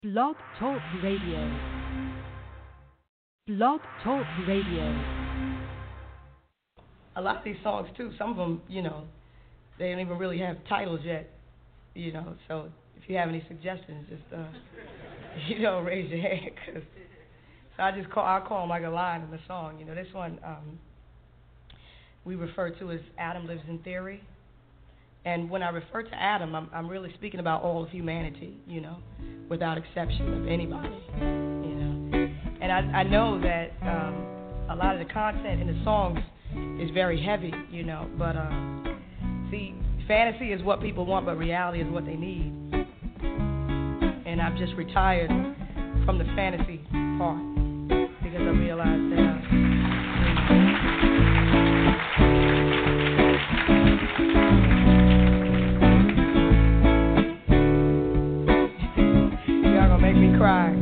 Blog Talk Radio. Blog Talk Radio. A lot of these songs, too, some of them, they don't even really have titles yet, so if you have any suggestions, just, raise your hand, so I'll call them like a line in the song. This one we refer to as Adam Lives in Theory. And when I refer to Adam, I'm really speaking about all of humanity, without exception of anybody, And I know that a lot of the content in the songs is very heavy, but see, fantasy is what people want, but reality is what they need. And I've just retired from the fantasy part because I realized that make me cry.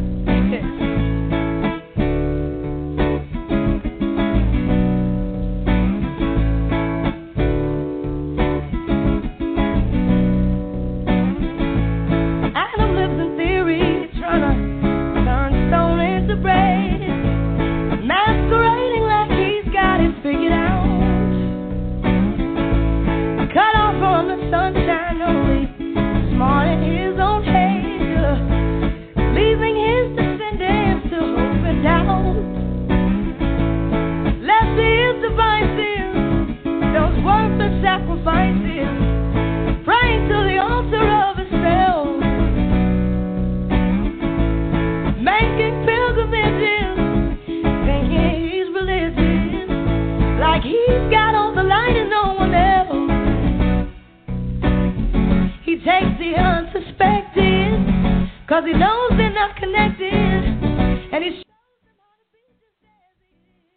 Adam lives in theory, trying to turn stone into bread, masquerading like he's got it figured out. Cut off from the sunshine, only smart in his own head, leaving his descendants to hope and doubt. Left to his devices, those worthless sacrifices, praying to the altar of himself, making pilgrimages, thinking he's religious, like he's got all the light and no one else. He takes the unsuspected, 'cause he knows they're not connected, and he shows them how to be just as he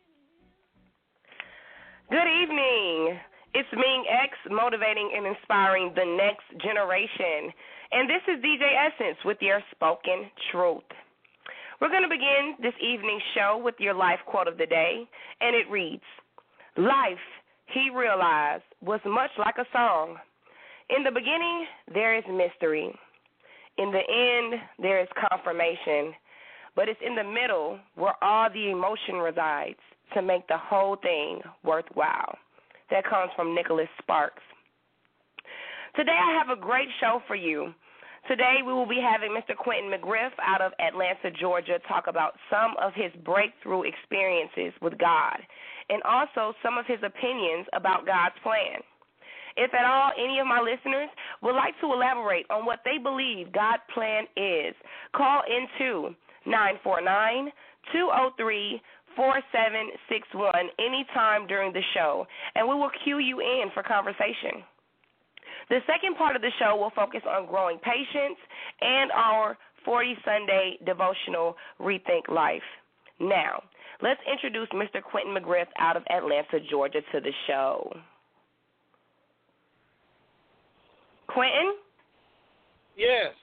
is. Good evening. It's Ming X, motivating and inspiring the next generation. And this is DJ Essence with your spoken truth. We're going to begin this evening's show with your life quote of the day, and it reads, "Life, he realized, was much like a song. In the beginning, there is mystery. In the end, there is confirmation, but it's in the middle where all the emotion resides to make the whole thing worthwhile." That comes from Nicholas Sparks. Today I have a great show for you. Today we will be having Mr. Quentin McGriff out of Atlanta, Georgia, talk about some of his breakthrough experiences with God and also some of his opinions about God's plan. If at all any of my listeners would like to elaborate on what they believe God's plan is, call into 949-203-4761 anytime during the show, and we will cue you in for conversation. The second part of the show will focus on growing patience and our 40 Sunday devotional Rethink Life. Now, let's introduce Mr. Quentin McGriff out of Atlanta, Georgia, to the show. Quentin? Yes.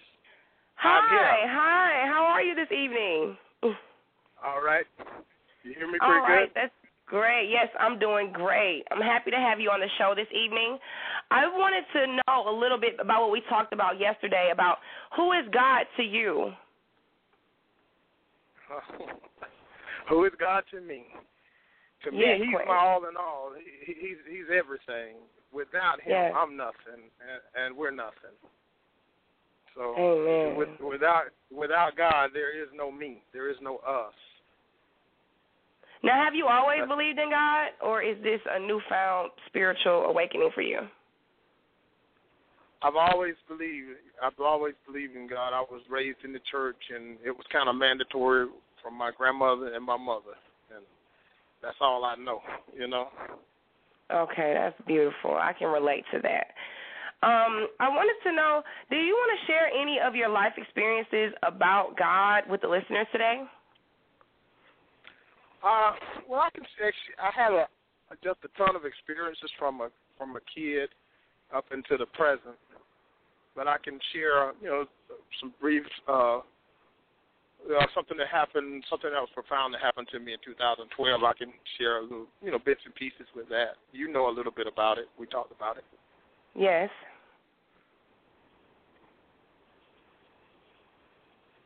Hi. How are you this evening? All right. You hear me pretty All right, good? that's great. Yes, I'm doing great. I'm happy to have you on the show this evening. I wanted to know a little bit about what we talked about yesterday, about who is God to you? Who is God to me? To me, Yes, he's Quentin. my all in all. He's everything. Without him, Yes. I'm nothing, and we're nothing. So Amen. without God, there is no me. There is no us. Now, have you always believed in God, or is this a newfound spiritual awakening for you? I've always believed in God. I was raised in the church, and it was kind of mandatory from my grandmother and my mother, and that's all I know, Okay, that's beautiful. I can relate to that. I wanted to know, do you want to share any of your life experiences about God with the listeners today? Well, I can say I had just a ton of experiences from a kid up into the present, but I can share, some brief something that happened, something that was profound that happened to me in 2012. I can share a little, bits and pieces with that. You know a little bit about it. We talked about it. Yes.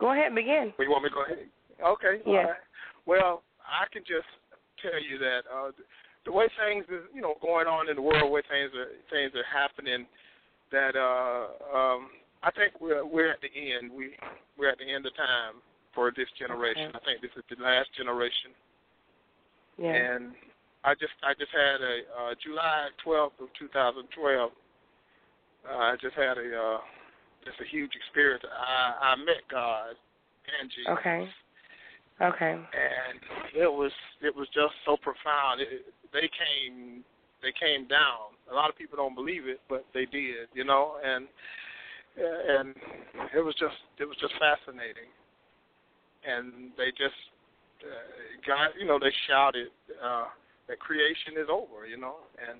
Go ahead, begin. You want me to go ahead? Okay. Yeah. All right. Well, I can just tell you that the way things is, going on in the world, where things are happening, that I think we're at the end. We're at the end of time for this generation. Okay. I think this is the last generation. Yeah. And I just had a July 12th of 2012. I just had a huge experience. I met God and Jesus. Okay. And it was just so profound. They came down. A lot of people don't believe it, but they did, and it was just fascinating. And they just God, they shouted that creation is over, and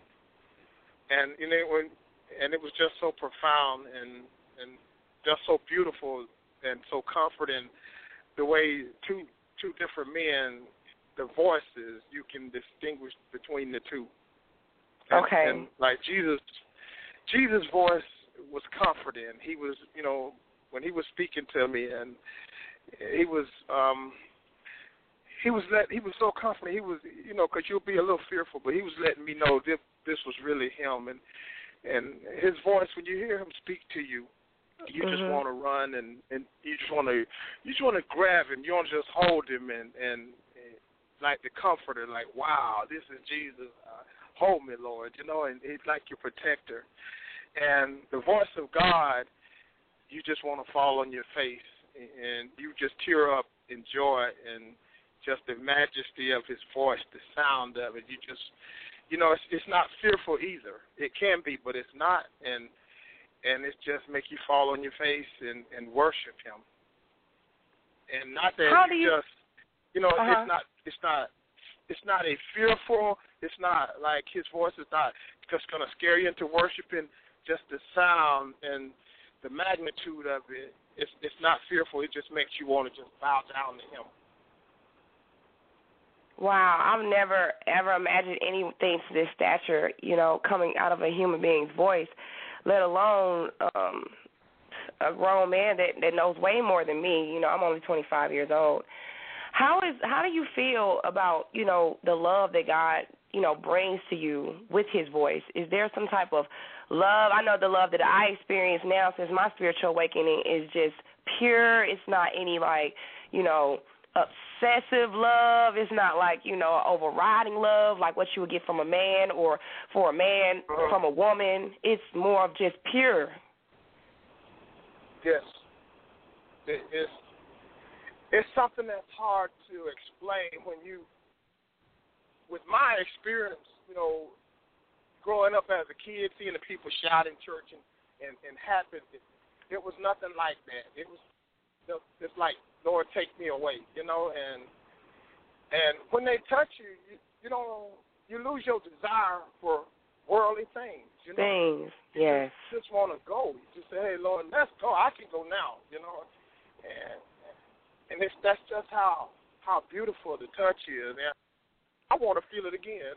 it was just so profound and just so beautiful and so comforting, the way two different men, the voices, you can distinguish between the two. Okay. And like Jesus' voice was comforting. He was, when he was speaking to me, and he was so comforting. He was, because you'll be a little fearful, but he was letting me know this was really him. And his voice, when you hear him speak to you, you just want to run and you just want to grab him. You want to just hold him and like the comforter, like, wow, this is Jesus. Hold me, Lord, and he's like your protector. And the voice of God, you just want to fall on your face and you just tear up in joy and just the majesty of his voice, the sound of it. You just, it's not fearful either. It can be, but it's not. And it just make you fall on your face and worship him. And not that it's not a fearful, it's not like his voice is not just going to scare you into worshiping. Just the sound and the magnitude of it, it's not fearful. It just makes you want to just bow down to him. Wow, I've never, ever imagined anything to this stature, coming out of a human being's voice, let alone a grown man that knows way more than me. I'm only 25 years old. How do you feel about, the love that God, brings to you with his voice? Is there some type of love? I know the love that I experience now since my spiritual awakening is just pure. It's not any obsessive love. It's not like, overriding love like what you would get from a man or for a man from a woman. It's more of just pure. Yes. It's something that's hard to explain with my experience, growing up as a kid, seeing the people shout in church and happen, it was nothing like that. It was just like, Lord, take me away, and when they touch you, you lose your desire for worldly things, Things, yes. You just want to go. You just say, hey, Lord, let's go. I can go now, and that's just how beautiful the touch is. And I want to feel it again.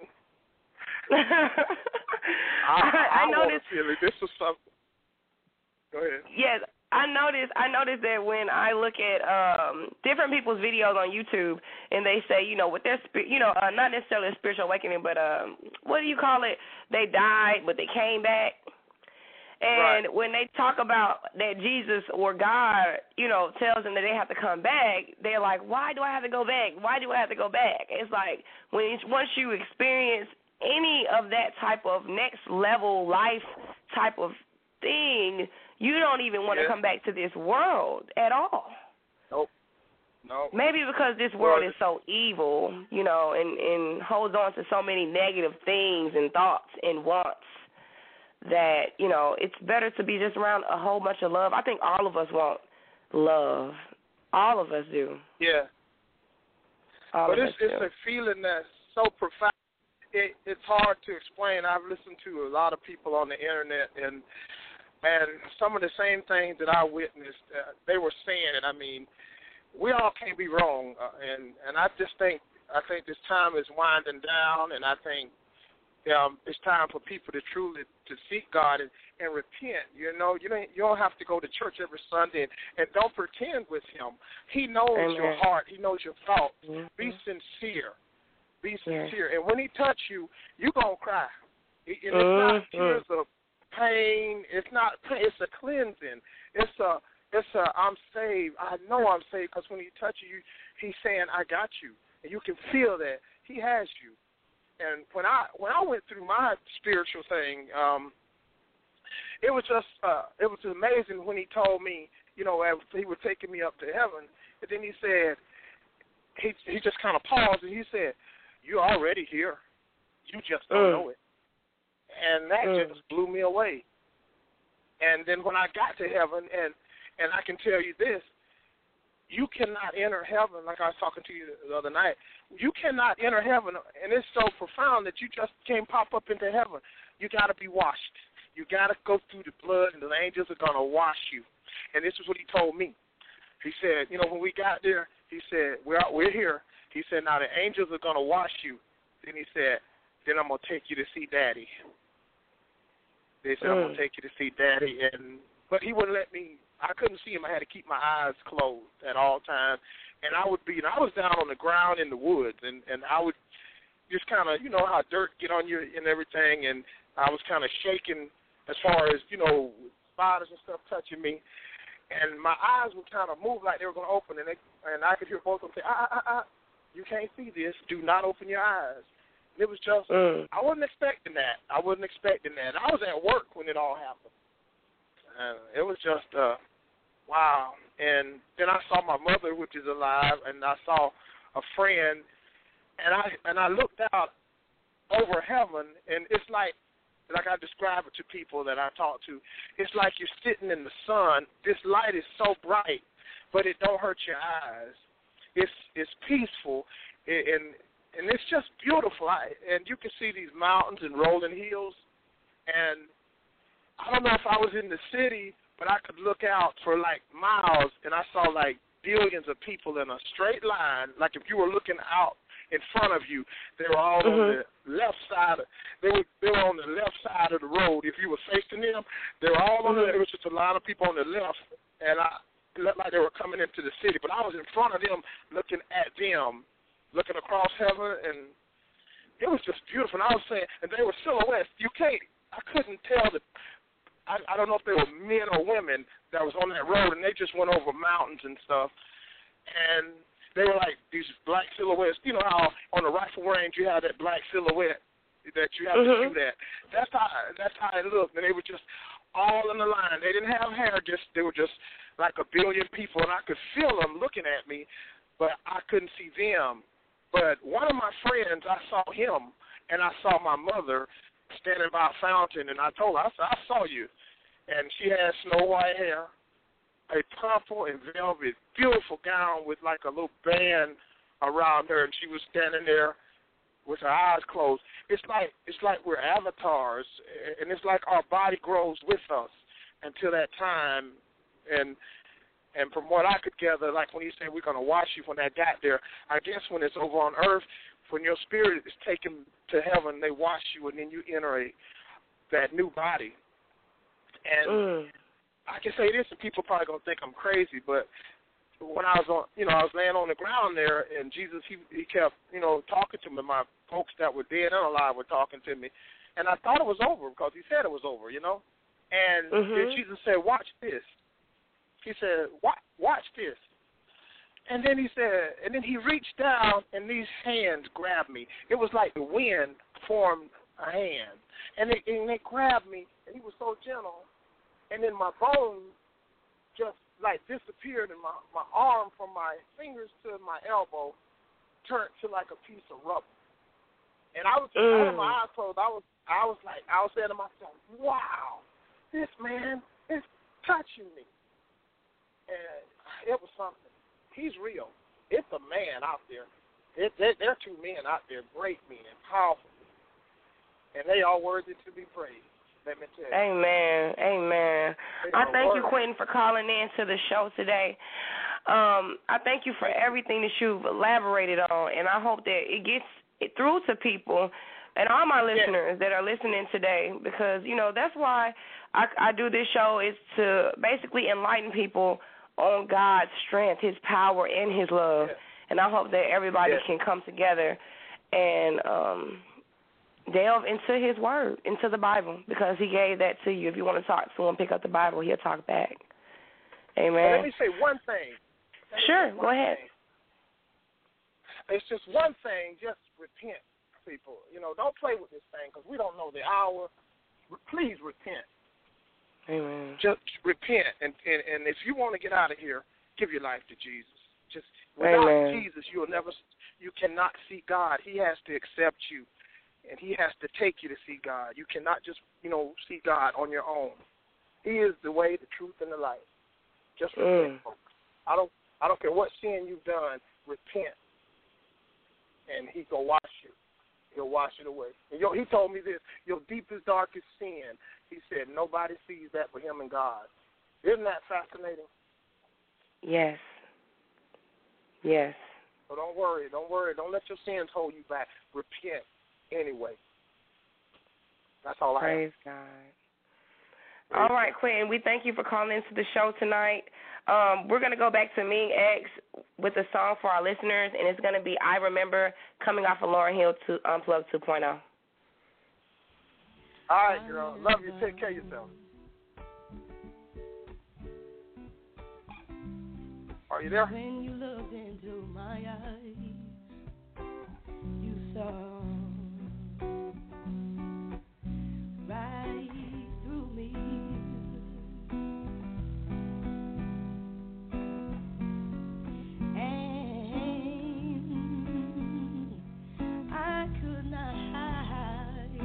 I want to feel it. This was something. Go ahead. Yes. I noticed that when I look at different people's videos on YouTube, and they say, with their, not necessarily a spiritual awakening, but what do you call it? They died, but they came back. And when they talk about that Jesus or God, tells them that they have to come back, they're like, why do I have to go back? Why do I have to go back? It's like once you experience any of that type of next level life type of thing, you don't even want to come back to this world at all. Nope. No. Maybe because this world is so evil, and holds on to so many negative things and thoughts and wants that, it's better to be just around a whole bunch of love. I think all of us want love. All of us do. Yeah. But it's a feeling that's so profound. It's hard to explain. I've listened to a lot of people on the internet, and some of the same things that I witnessed, they were saying it. I mean, we all can't be wrong, and I just think this time is winding down, and I think it's time for people to truly to seek God and repent. You don't have to go to church every Sunday and don't pretend with Him. He knows Amen. your heart. He knows your thoughts. Mm-hmm. Be sincere. Be Yes. sincere. And when He touch you, you gonna cry. And it's not tears of pain. It's not pain. It's a cleansing. It's a I'm saved. I know I'm saved because when He touch you, He's saying I got you, and you can feel that He has you. And when I went through my spiritual thing, it was amazing when He told me, as He was taking me up to heaven, and then He said, he just kind of paused and He said, "You're already here. You just don't know it." And that just blew me away. And then when I got to heaven, and I can tell you this, you cannot enter heaven, like I was talking to you the other night. You cannot enter heaven, and it's so profound that you just can't pop up into heaven. You got to be washed. You got to go through the blood, and the angels are going to wash you. And this is what He told me. He said, when we got there, He said, we're here. He said, now the angels are going to wash you. Then He said, then I'm going to take you to see Daddy. They said, I'm going to take you to see Daddy. But He wouldn't let me. I couldn't see Him. I had to keep my eyes closed at all times. And I was down on the ground in the woods, and I would just kind of, how dirt get on you and everything, and I was kind of shaking as far as, spiders and stuff touching me. And my eyes would kind of move like they were going to open, and I could hear both of them say, you can't see this. Do not open your eyes. And it was just, I wasn't expecting that. I was at work when it all happened. And it was just, wow. And then I saw my mother, which is alive, and I saw a friend, and I looked out over heaven, and it's like I describe it to people that I talk to, it's like you're sitting in the sun. This light is so bright, but it don't hurt your eyes. It's peaceful, and it's just beautiful. And you can see these mountains and rolling hills, and I don't know if I was in the city, but I could look out for like miles, and I saw like billions of people in a straight line. Like if you were looking out in front of you, they were all on the left side. They were on the left side of the road. If you were facing them, they were all on there was just a line of people on the left, and it looked like they were coming into the city. But I was in front of them, looking at them, looking across heaven, and it was just beautiful. And I was saying, and they were silhouettes. I couldn't tell I don't know if they were men or women that was on that road, and they just went over mountains and stuff. And they were like these black silhouettes. You know how on the rifle range you have that black silhouette that you have to shoot at? That's how it looked. And they were just all in the line. They didn't have hair. They were just like a billion people, and I could feel them looking at me, but I couldn't see them. But one of my friends, I saw him, and I saw my mother standing by a fountain, and I told her, I saw you. And she had snow white hair, a purple and velvet, beautiful gown with like a little band around her, and she was standing there with her eyes closed. It's like we're avatars, and it's like our body grows with us until that time. And from what I could gather, like when He said we're going to wash you when that got there, I guess when it's over on earth, when your spirit is taken to heaven, they wash you, and then you enter that new body. And I can say this, and people probably going to think I'm crazy, but when I was I was laying on the ground there, and Jesus, he kept, talking to me. My folks that were dead and alive were talking to me, and I thought it was over because He said it was over, And then Jesus said, watch this. He said, watch this. And then He said, and then He reached down, and these hands grabbed me. It was like the wind formed a hand, and they grabbed me, and He was so gentle. And then my bones just like disappeared, and my arm from my fingers to my elbow turned to like a piece of rubber. And I had my eyes closed. I was saying to myself, wow, this man is touching me. And it was something. He's real. It's a man out there. There are two men out there, great men, powerful men. And they are worthy to be praised. Let me tell you. Amen. I thank you, Quentin, for calling in to the show today. I thank you for everything that you've elaborated on, and I hope that it gets through to people and all my listeners that are listening today, because, you know, that's why I do this show, is to basically enlighten people on God's strength, his power, and his love. Yes. And I hope that everybody can come together and delve into his word, into the Bible, because he gave that to you. If you want to talk to him, pick up the Bible, he'll talk back. Amen. Let me say one thing. Sure, go ahead. It's just one thing, just repent, people. You know, don't play with this thing, because we don't know the hour. Please repent. Amen. Just repent, and if you want to get out of here, give your life to Jesus. Just without Jesus, you cannot see God. He has to accept you, and he has to take you to see God. You cannot just, you know, see God on your own. He is the way, the truth, and the life. Just repent, folks. I don't care what sin you've done. Repent, and he will wash you. He'll wash it away. And he told me this: your deepest, darkest sin. He said nobody sees that but him and God. Isn't that fascinating? Yes. Yes. So don't worry. Don't let your sins hold you back. Repent anyway. That's all I have. Praise God. All right, Quentin, we thank you for calling into the show tonight. We're going to go back to Ming X with a song for our listeners, and it's going to be I Remember, coming off of Lauryn Hill to Unplugged 2.0. All right, girl. Love you. Take care of yourself. Are you there? When you looked into my eyes, you saw right through me. And I could not hide.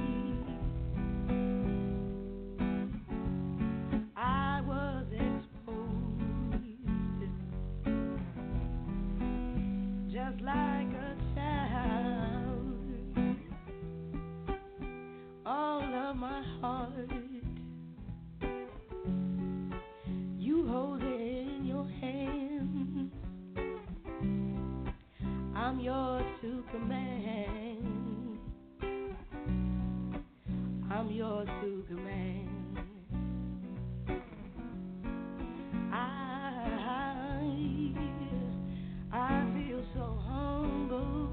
I was exposed, just like a child. All of my heart, you hold it in your hand. I'm yours to command. I'm yours to command. I feel so humble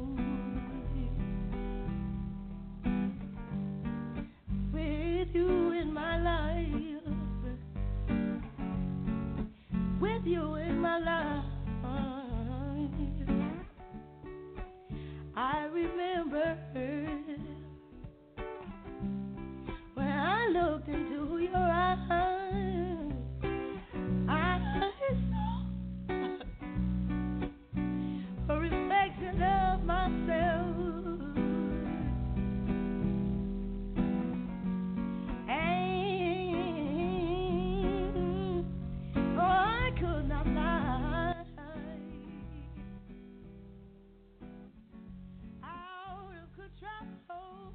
with you in my life, with you in my life. I remember when I looked into your eyes, I saw a reflection of myself, and I could not lie. Out of control.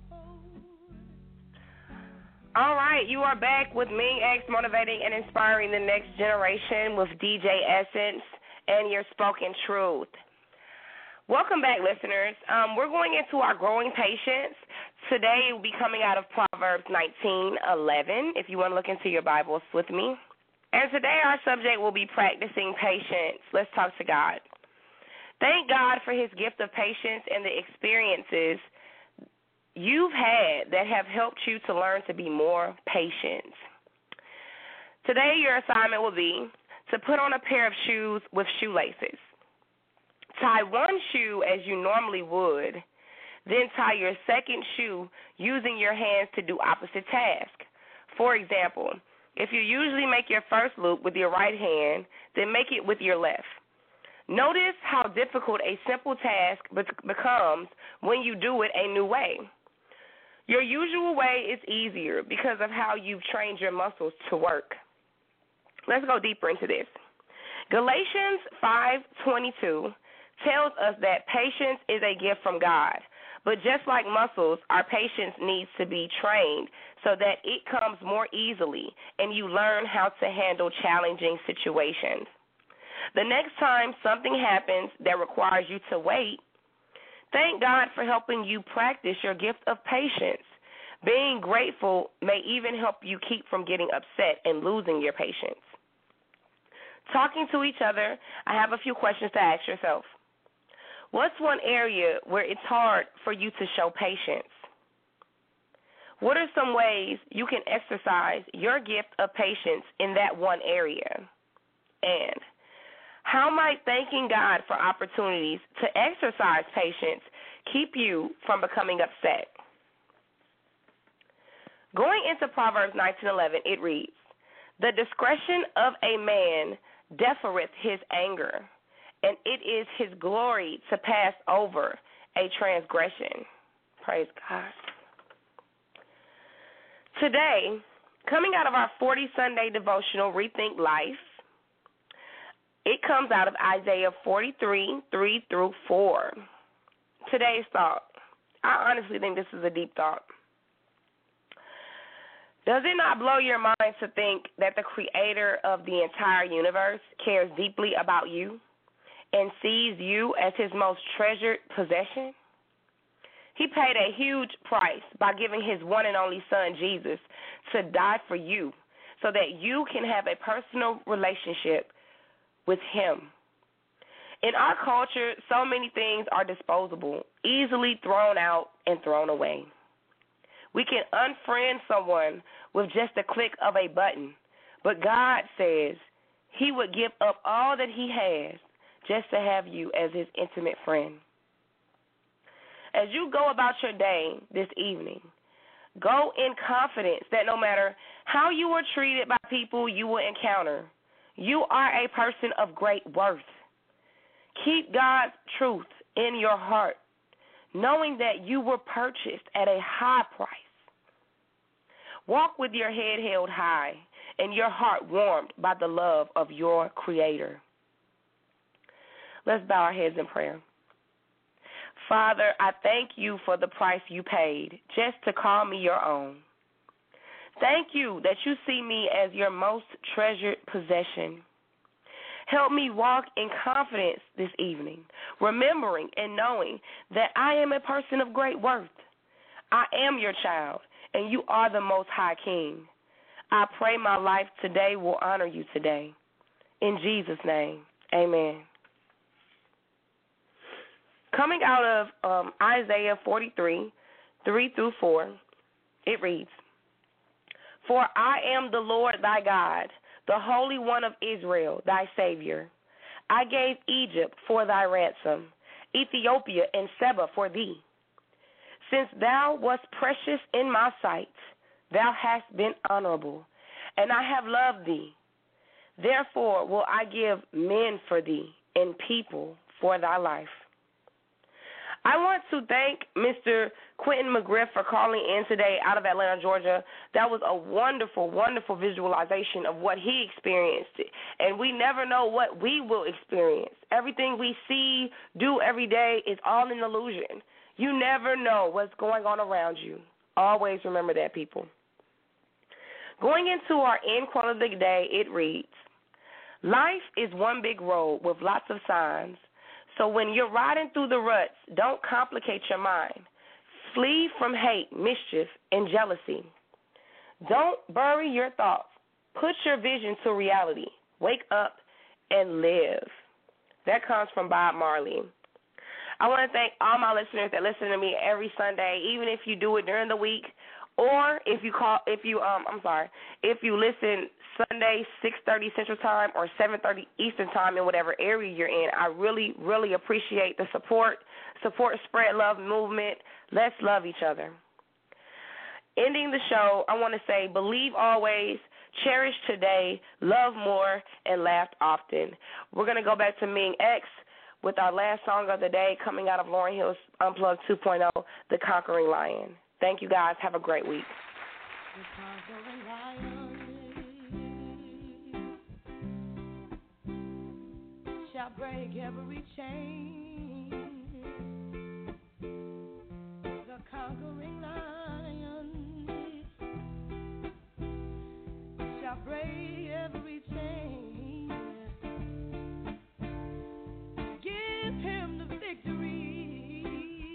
All right, you are back with Ming X, motivating and inspiring the next generation with DJ Essence and your spoken truth. Welcome back, listeners. We're going into our growing patience. Today we'll be coming out of Proverbs 19:11, if you want to look into your Bibles with me. And today our subject will be practicing patience. Let's talk to God. Thank God for his gift of patience and the experiences you've had that have helped you to learn to be more patient. Today your assignment will be to put on a pair of shoes with shoelaces. Tie one shoe as you normally would, then tie your second shoe using your hands to do opposite tasks. For example, if you usually make your first loop with your right hand, then make it with your left. Notice how difficult a simple task becomes when you do it a new way. Your usual way is easier because of how you've trained your muscles to work. Let's go deeper into this. Galatians 5:22 tells us that patience is a gift from God. But just like muscles, our patience needs to be trained so that it comes more easily and you learn how to handle challenging situations. The next time something happens that requires you to wait, Thank God for helping you practice your gift of patience. Being grateful may even help you keep from getting upset and losing your patience. Talking to each other, I have a few questions to ask yourself. What's one area where it's hard for you to show patience? What are some ways you can exercise your gift of patience in that one area? And how might thanking God for opportunities to exercise patience keep you from becoming upset? Going into Proverbs 19:11, it reads, "The discretion of a man defereth his anger, and it is his glory to pass over a transgression." Praise God. Today, coming out of our 40 Sunday devotional, Rethink Life, it comes out of Isaiah 43, 3 through 4. Today's thought. I honestly think this is a deep thought. Does it not blow your mind to think that the creator of the entire universe cares deeply about you and sees you as his most treasured possession? He paid a huge price by giving his one and only son, Jesus, to die for you so that you can have a personal relationship with him. In our culture, so many things are disposable, easily thrown out and thrown away. We can unfriend someone with just a click of a button, but God says he would give up all that he has just to have you as his intimate friend. As you go about your day this evening, go in confidence that no matter how you were treated by people you will encounter, you are a person of great worth. Keep God's truth in your heart, knowing that you were purchased at a high price. Walk with your head held high and your heart warmed by the love of your Creator. Let's bow our heads in prayer. Father, I thank you for the price you paid just to call me your own. Thank you that you see me as your most treasured possession. Help me walk in confidence this evening, remembering and knowing that I am a person of great worth. I am your child, and you are the Most High King. I pray my life today will honor you today. In Jesus' name, amen. Coming out of Isaiah 43, 3 through 4, it reads, "For I am the Lord thy God, the Holy One of Israel, thy Savior. I gave Egypt for thy ransom, Ethiopia and Seba for thee. Since thou wast precious in my sight, thou hast been honorable, and I have loved thee. Therefore will I give men for thee and people for thy life." I want to thank Mr. Quentin McGriff for calling in today out of Atlanta, Georgia. That was a wonderful, wonderful visualization of what he experienced. And we never know what we will experience. Everything we see, do every day is all an illusion. You never know what's going on around you. Always remember that, people. Going into our end quote of the day, it reads, "Life is one big road with lots of signs. So when you're riding through the ruts, don't complicate your mind. Flee from hate, mischief, and jealousy. Don't bury your thoughts. Put your vision to reality. Wake up and live." That comes from Bob Marley. I want to thank all my listeners that listen to me every Sunday, even if you do it during the week, or if you listen Sunday 6:30 Central Time or 7:30 Eastern Time in whatever area you're in. I really, really appreciate the support. Spread love movement. Let's love each other. Ending the show, I want to say, believe always, cherish today, love more, and laugh often. We're going to go back to Ming X with our last song of the day coming out of Lauryn Hill's Unplugged 2.0, The Conquering Lion. Thank you, guys. Have a great week. The conquering lion shall break every chain. The conquering lion shall break every chain. Give him the victory.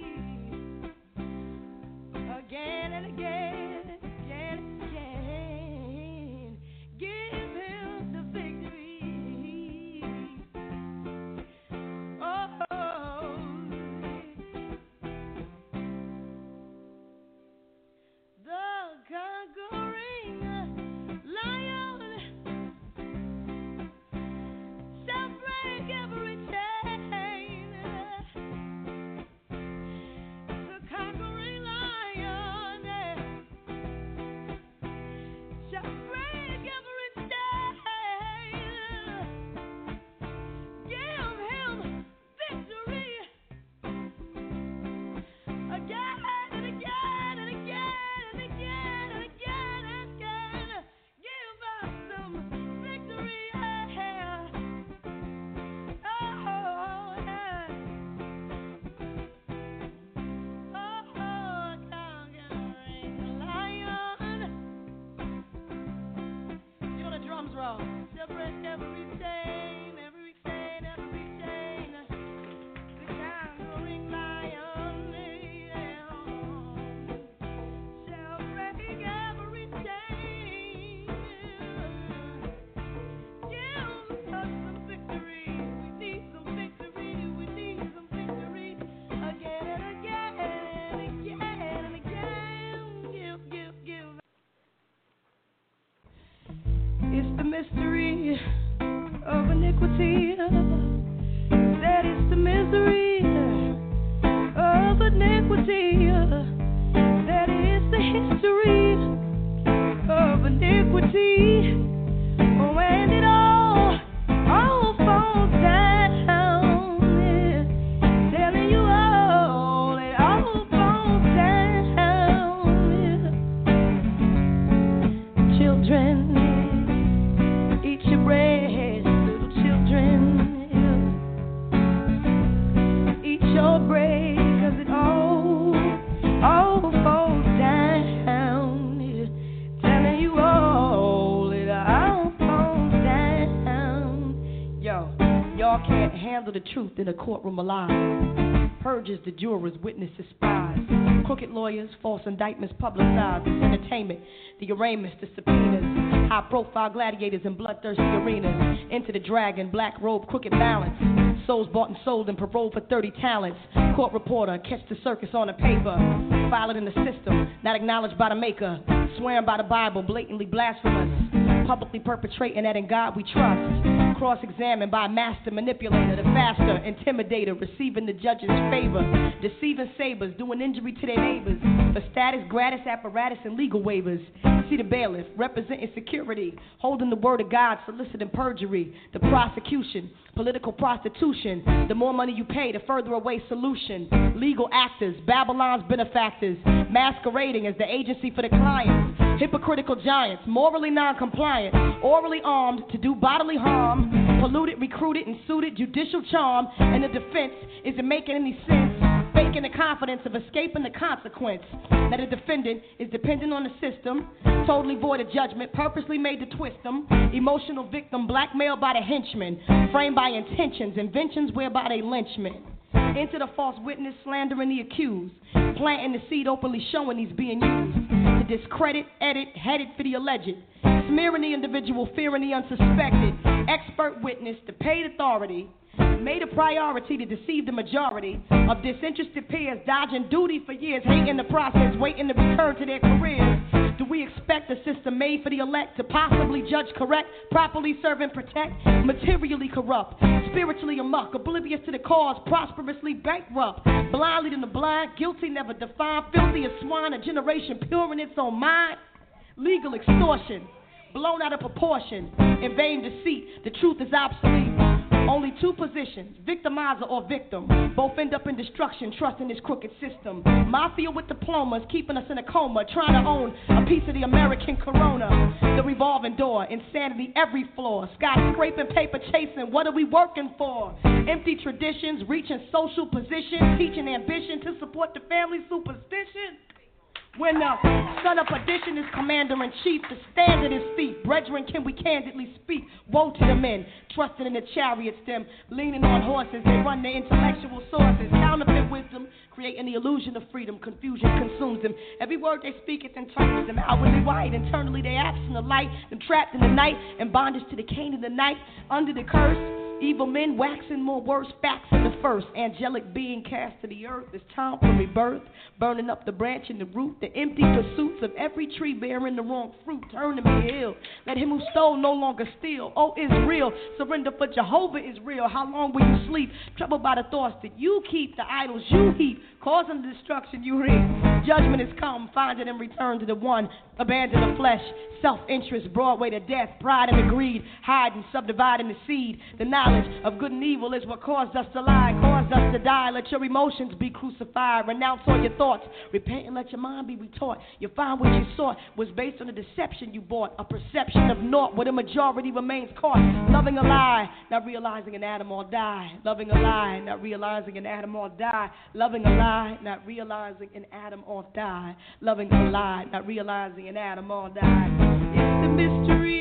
Y'all can't handle the truth in a courtroom of lies. Purges the jurors, witnesses, spies. Crooked lawyers, false indictments publicized. It's entertainment, the arraignments, the subpoenas. High-profile gladiators in bloodthirsty arenas. Into the dragon, black robe, crooked balance. Souls bought and sold and paroled for 30 talents. Court reporter, catch the circus on a paper. File it in the system, not acknowledged by the maker. Swearing by the Bible, blatantly blasphemous. Publicly perpetrating that in God we trust. Cross-examined by a master manipulator, the faster intimidator, receiving the judge's favor. Deceiving sabers, doing injury to their neighbors. For status, gratis apparatus, and legal waivers. See the bailiff, representing security. Holding the word of God, soliciting perjury. The prosecution, political prostitution. The more money you pay, the further away solution. Legal actors, Babylon's benefactors. Masquerading as the agency for the clients. Hypocritical giants, morally non-compliant. Orally armed to do bodily harm. Polluted, recruited, and suited judicial charm. And the defense isn't making any sense. Faking the confidence of escaping the consequence. That a defendant is dependent on the system. Totally void of judgment, purposely made to twist them. Emotional victim, blackmailed by the henchmen. Framed by intentions, inventions whereby they lynchment. Into the false witness, slandering the accused. Planting the seed, openly showing he's being used. To discredit, edit, headed for the alleged. Smearing the individual, fearing the unsuspected. Expert witness, the paid authority. Made a priority to deceive the majority of disinterested peers, dodging duty for years, hating the process, waiting to return to their careers. Do we expect a system made for the elect to possibly judge correct, properly serve and protect, materially corrupt, spiritually amok, oblivious to the cause, prosperously bankrupt, blindly to the blind, guilty never defined, filthy as swine, a generation pure in its own mind, legal extortion, blown out of proportion, in vain deceit, the truth is obsolete. Only two positions, victimizer or victim. Both end up in destruction, trusting this crooked system. Mafia with diplomas, keeping us in a coma, trying to own a piece of the American corona. The revolving door, insanity every floor. Skyscraping, paper chasing, what are we working for? Empty traditions, reaching social positions, teaching ambition to support the family superstition. When the son of perdition is commander-in-chief, the stand at his feet. Brethren, can we candidly speak? Woe to the men, trusting in the chariots, them leaning on horses. They run their intellectual sources. Counterfeit wisdom, creating the illusion of freedom. Confusion consumes them. Every word they speak, it then turns them outwardly white. Internally, they absent the light. Them trapped in the night, and bondage to the cane of the night. Under the curse, evil men waxing more worse, facts in the first. Angelic being cast to the earth. It's time for rebirth. Burning up the branch and the root. The empty pursuits of every tree bearing the wrong fruit. Turn to me ill. Let him who stole no longer steal. Oh, Israel, surrender for Jehovah is real. How long will you sleep? Troubled by the thoughts that you keep. The idols you heap. Causing the destruction you reap. Judgment is come. Find it and return to the one. Abandon the flesh. Self-interest. Broadway to death. Pride and the greed. Hide and subdividing the seed. The knowledge of good and evil is what caused us to lie. Caused us to die. Let your emotions be crucified. Renounce all your thoughts. Repent and let your mind be retaught. You find what you sought was based on a deception you bought. A perception of naught where the majority remains caught. Loving a lie, not realizing an atom or die. Loving a lie, not realizing an atom or die. Loving a lie, not realizing an atom or die. Loving a lie, not realizing an atom or die. It's the mystery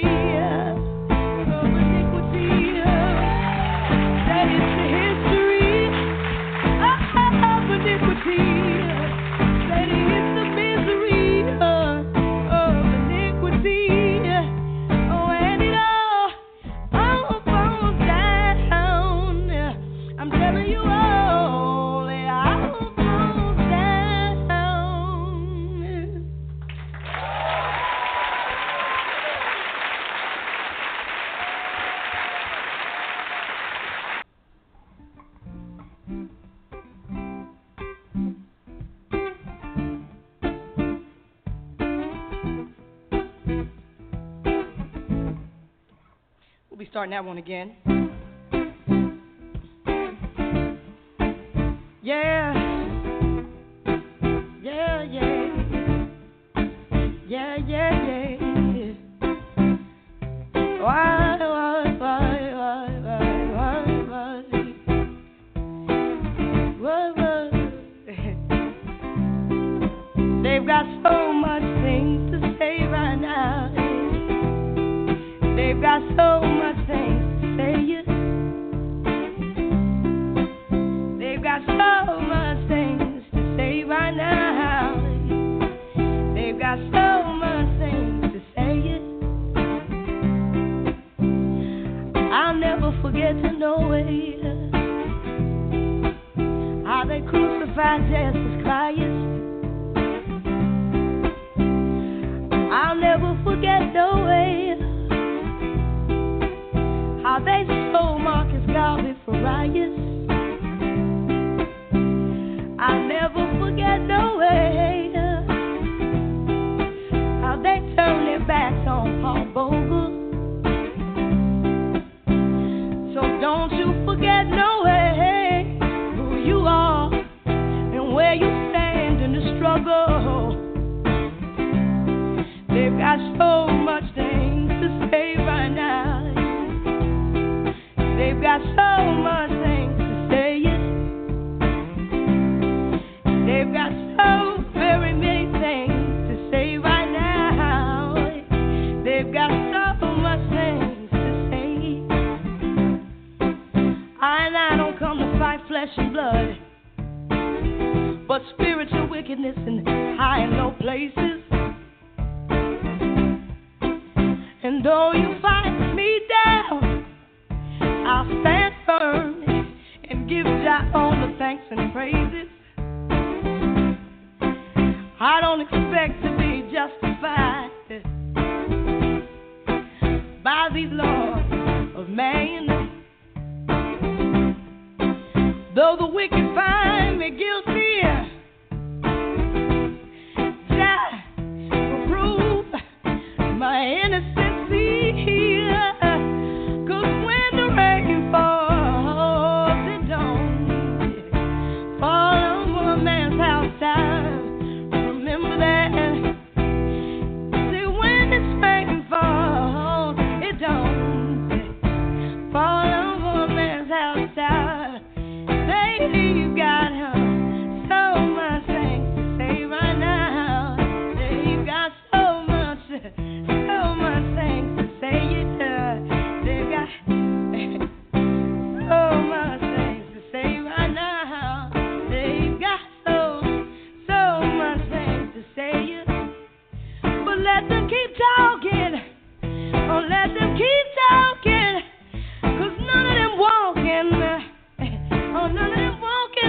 of iniquity. That is the history of iniquity. That is the misery of iniquity. Oh, and it all falls down. I'm telling you all, it all falls down. We'll be starting that one again. Yeah. Yeah, yeah. Yeah, yeah, yeah. Why? They've got so much things to say right now. They've got so much things to say. way how they crucified Jesus Christ. I'll never forget the way how they stole Marcus Garvey for riots. I'll never forget the way how they turned their backs on Paul Bogle. So don't you forget no way who you are and where you stand in the struggle. They've got so much things to say right now. They've got so much things to say. They've got so very many things to say right now. They've got so much things to say. I don't come to fight flesh and blood, but spiritual wickedness in high and low places. And though you fight me down, I'll stand firm and give Jah all the thanks and praises. I don't expect to be justified by these laws of man. Though the wicked find me guilty, Jah will prove my innocence. 'Cause when the rain falls, it don't fall on a man's house. Remember that. See, when this rain falls, it don't fall on a man's house. They've got so much things to say right now. They've got so much things to say. They've got so much things to say right now. They've got so much things to say. But let them keep talking. Oh, let them keep talking. 'Cause none of them walking. Oh, none of them walking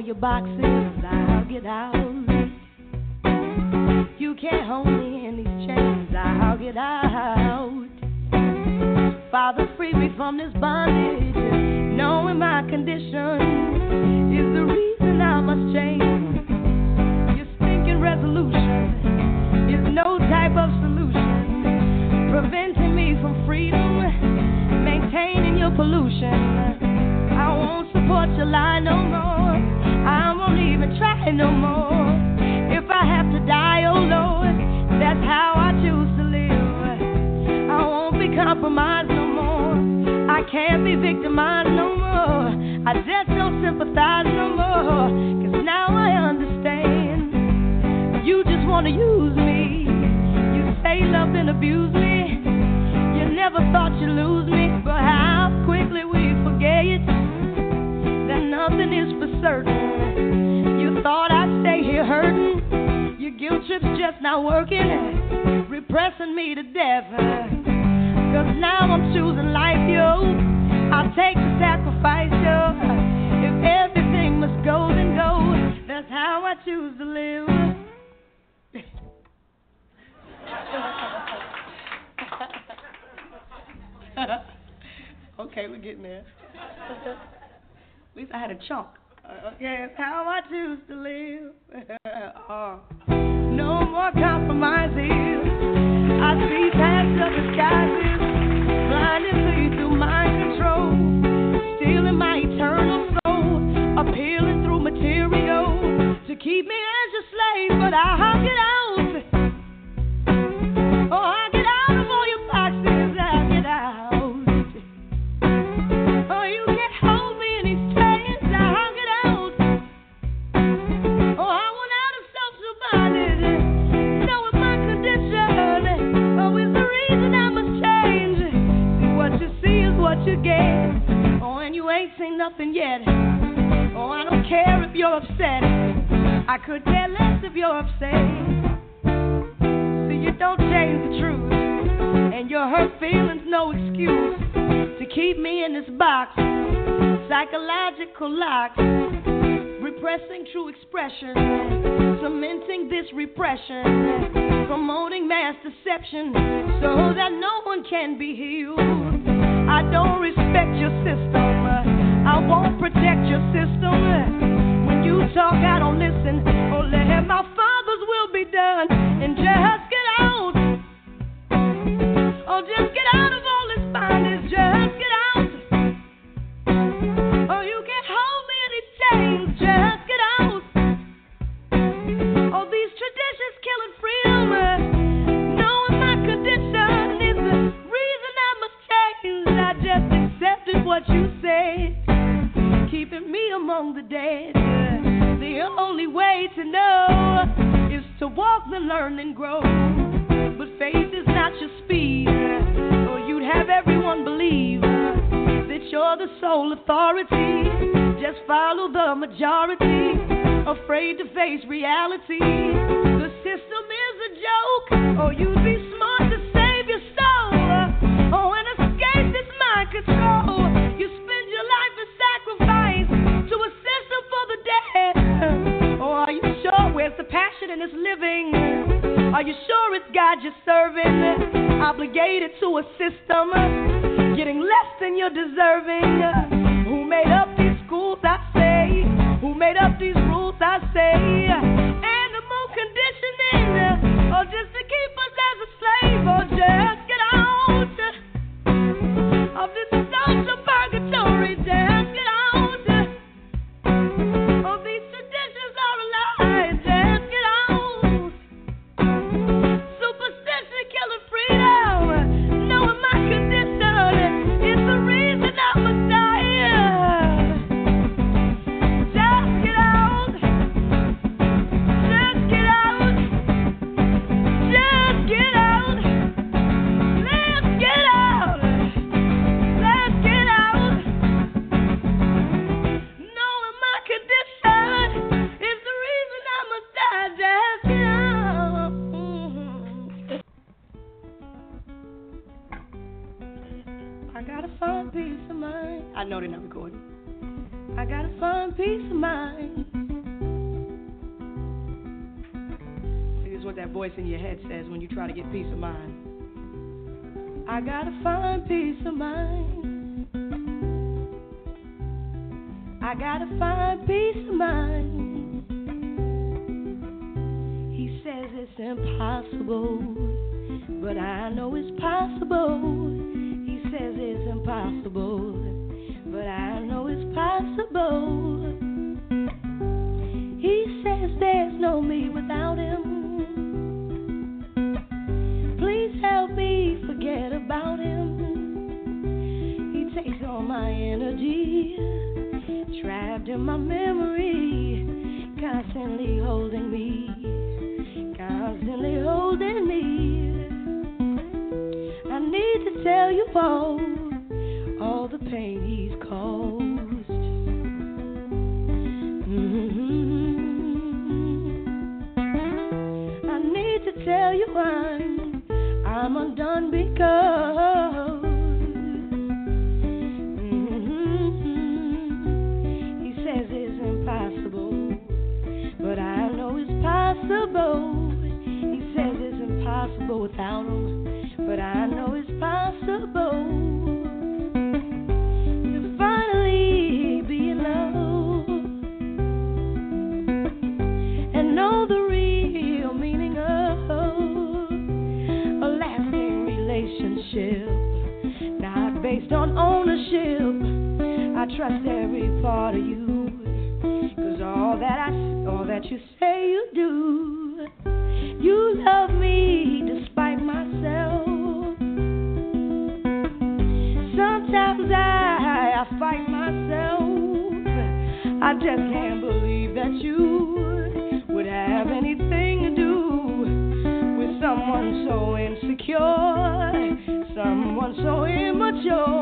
your boxes, I'll get out. You can't hold me in these chains, I'll get out. Father, free me from this bondage. Knowing my condition is the reason I must change. Your stinking resolution is no type of solution, preventing me from freedom, maintaining your pollution. I won't support your lie no more. I won't even try no more. If I have to die, oh Lord, that's how I choose to live. I won't be compromised no more. I can't be victimized no more. I just don't sympathize no more. 'Cause now I understand. You just wanna use me. You say love and abuse me. You never thought you'd lose me. But how quickly we forget that nothing is for certain. You thought I'd stay here hurting. Your guilt trip's just not working, repressing me to death. 'Cause now I'm choosing life, yo. I'll take the sacrifice, yo. If everything must go, then go. That's how I choose to live. Okay, we're getting there. At least I had a chunk. Okay, that's how I choose to live. No more compromises. I see past the disguises, blinding me through mind control, stealing my eternal soul, appealing through material to keep me as a slave. But I'll get out. Oh, I'll get out of all your boxes. I'll get out. Oh, you can't hold me in these chains. I'll get out. Oh, I want out of self-bondage. Knowing my condition, oh, is the reason I must change. See, what you see is what you get. Oh, and you ain't seen nothing yet. Oh, I don't care if you're upset. I could care less if you're upset. See, you don't change the truth, and your hurt feelings no excuse to keep me in this box. Psychological locks, repressing true expression, cementing this repression, promoting mass deception so that no one can be healed. I don't respect your system. I won't protect your system. When you talk, I don't listen. Oh, let my Father's will be done. And just get out. Oh, just get out of all this bondage. Just get out. Oh, you can't hold me in these chains. Just get out. Oh, these traditions killing freedom. Knowing my condition is the reason I must change. I just accepted what you said, keeping me among the dead. The only way to know is to walk, then learn, and grow. But faith is not your speed, or you'd have everyone believe that you're the sole authority. Just follow the majority, afraid to face reality. The system is a joke. Oh, you'd be smart to save your soul. Oh, and escape this mind control. You spend your life in sacrifice to a system for the dead. Oh, are you sure? Where's the passion in this living? Are you sure it's God you're serving? Obligated to a system, getting less than you're deserving. Who made up these schools, I say? Who made up these rules, I say? Animal conditioning, or just to keep us as a slave, or just get out of this social purgatory. Just get out. Oh, these traditions are a lie. Just get out. Superstition killing freedom. Knowing my condition is the reason I must die. Just get out. Just get out. Just get out. Let's get out. Let's get out. Knowing my condition is the reason I must die. Just get out. I gotta find peace of mind. I know they're not recording. I gotta find peace of mind. what that voice in your head says when you try to get peace of mind. I gotta find peace of mind. I gotta find peace of mind. He says it's impossible, but I know it's possible. He says it's impossible, but I know it's possible. He says there's no me without him. Please help me forget about him. He takes all my energy, trapped in my memory, constantly holding me, constantly holding me. I need to tell you all the pain he's caused. I need to tell you I'm undone because he says it's impossible, but I know it's possible. He says it's impossible without him, but I know it's possible to finally be in love and know the real meaning of a lasting relationship, not based on ownership. I trust every part of you, 'cause all that you say you do, you love me despite myself. Sometimes I fight myself. I just can't believe that you would have anything to do with someone so insecure, someone so immature.